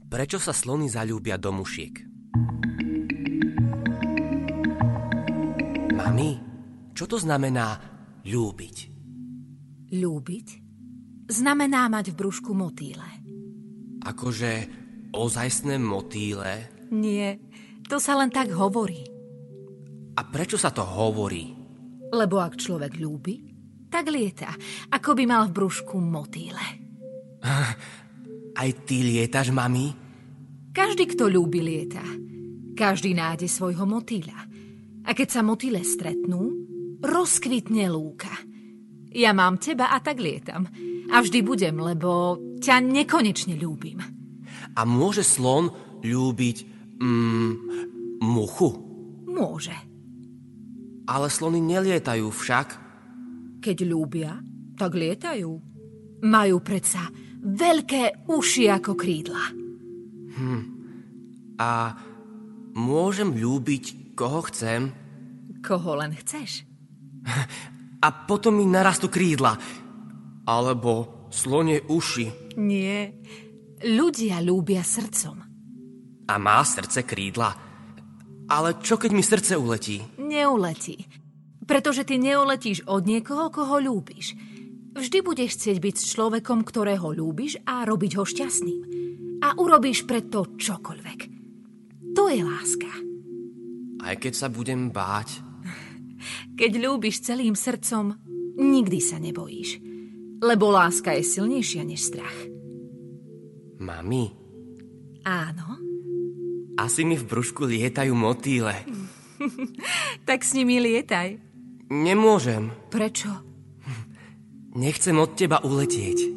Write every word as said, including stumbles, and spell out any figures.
Prečo sa slony zaľúbia do mušiek? Mami, čo to znamená ľúbiť? Ľúbiť? Znamená mať v brúšku motýle. Akože ozajstné motýle? Nie, to sa len tak hovorí. A prečo sa to hovorí? Lebo ak človek ľúbi, tak lieta, ako by mal v brúšku motýle. Aj ty lietaš, mami? Každý, kto ľúbi, lieta. Každý nájde svojho motýľa. A keď sa motýle stretnú, rozkvitne lúka. Ja mám teba a tak lietam. A vždy budem, lebo ťa nekonečne ľúbim. A môže slon ľúbiť mm, muchu? Môže. Ale slony nelietajú však. Keď ľúbia, tak lietajú. Majú predsa veľké uši ako krídla. Hm. A môžem ľúbiť, koho chcem? Koho len chceš. A potom mi narastú krídla. Alebo slonie uši. Nie. Ľudia ľúbia srdcom. A má srdce krídla? Ale čo, keď mi srdce uletí? Neuletí. Pretože ty neuletíš od niekoho, koho ľúbiš. Vždy budeš chcieť byť s človekom, ktorého ľúbiš a robiť ho šťastným. A urobíš preto čokoľvek. To je láska. Aj keď sa budem báť? Keď ľúbiš celým srdcom, nikdy sa nebojíš. Lebo láska je silnejšia než strach. Mami? Áno? Asi mi v brúšku lietajú motýle. Tak s nimi lietaj. Nemôžem. Prečo? Nechcem od teba uletieť.